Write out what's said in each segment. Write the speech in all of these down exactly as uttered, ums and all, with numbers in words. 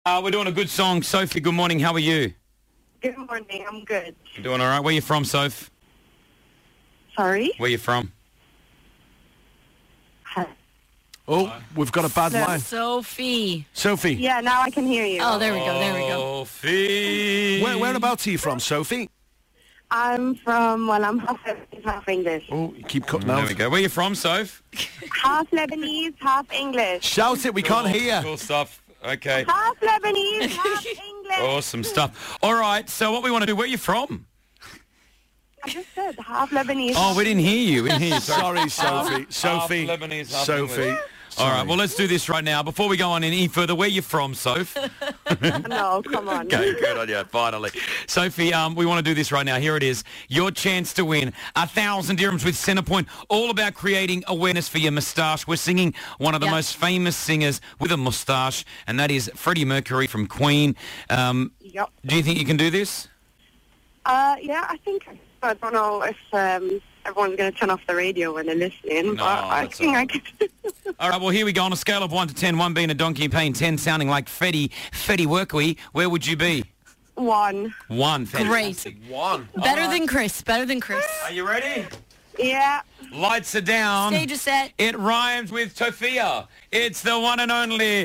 Uh, we're doing a good song. Sophie, good morning. How are you? Good morning. I'm good. You're doing all right. Where you from, Soph? Sorry? Where you from? Hi. Oh, we've got a bad No. line. Sophie. Sophie, Yeah, now I can hear you. Oh, there we go, there we go. Sophie. where, whereabouts are you from, Sophie? I'm from, well, I'm half Lebanese, half English. Oh, you keep cutting There out. we go. Where you from, Soph? Half Lebanese, half English. Shout it, we can't hear. Cool stuff. Okay. Half Lebanese, half English. Awesome stuff. All right. So what we want to do, where you from? I just said half Lebanese. Oh, we didn't hear you. We didn't hear you. Sorry, Sophie. Sophie. Half Lebanese, half Sophie. English. All right. Well, let's do this right now. Before we go on any further, where you from, Soph? No, come on. Okay, good on you, finally. Sophie, um, we want to do this right now. Here it is. Your chance to win a thousand dirhams with Centrepoint, all about creating awareness for your moustache. We're singing one of the Yep. most famous singers with a moustache, and that is Freddie Mercury from Queen. Um, Yep. do you think you can do this? Uh, yeah, I think, I don't know if um, everyone's going to turn off the radio when they're listening, No, but I that's think all I right. can. All right, well, here we go. On a scale of one to ten, one being a donkey and pain, ten sounding like Freddie, Freddie Mercury, where would you be? One. One. Great. Fantastic. One. Better than Chris. Better than Chris. Are you ready? Yeah. Lights are down. Stage is set. It rhymes with Sophia. It's the one and only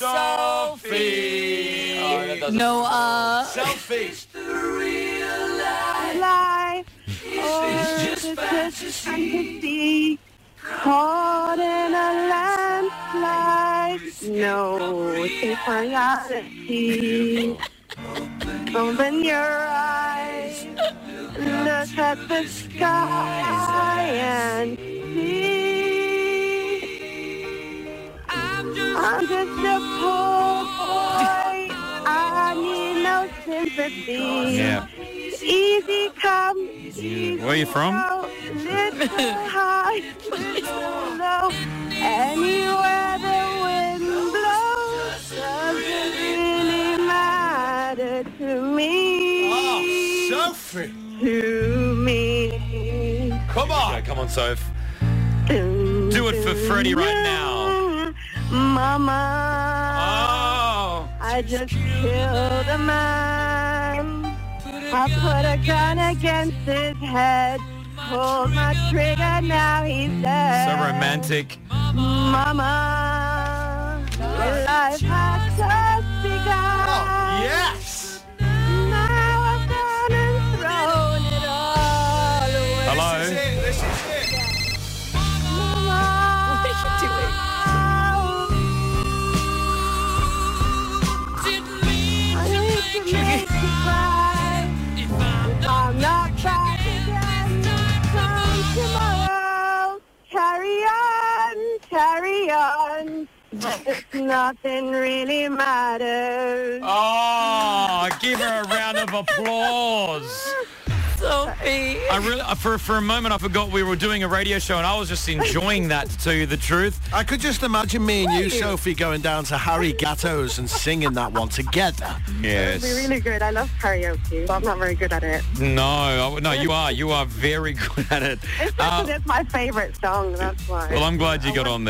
Sophie. Oh, that doesn't- No, uh... Sophie. Life. Oh, it's just fantasy. Caught in a landslide. No, it's reality. Open your eyes. Look at the sky and see. I'm just a poor boy. I need no sympathy. Yeah. Easy come, easy Where are you from? go, little high, little low. Anywhere the wind blows doesn't really matter to me. Sophie. To me. Come on. Okay, come on, Soph. Do, Do it for Freddie right now. Mama, Oh. I just killed a man. I put a gun against his head, pulled my trigger, now he's dead. So romantic. Mama, life has just begun. Yes. Now I've gone and thrown it all away. Hello. This is it. Mama, What are you doing? I need to make you cry. If I'm not back again, come tomorrow. Carry on, carry on. If nothing really matters. Oh, give her a round of applause. Sophie. I really, for for a moment, I forgot we were doing a radio show, and I was just enjoying that. To tell you the truth, I could just imagine me and you, Sophie, going down to Harry Gatto's and singing that one together. yes. It'd be really good. I love karaoke, but I'm not very good at it. No, I- no, you are. You are very good at it. It's Uh, because it's my favorite song, that's why. well, I'm glad you got on there.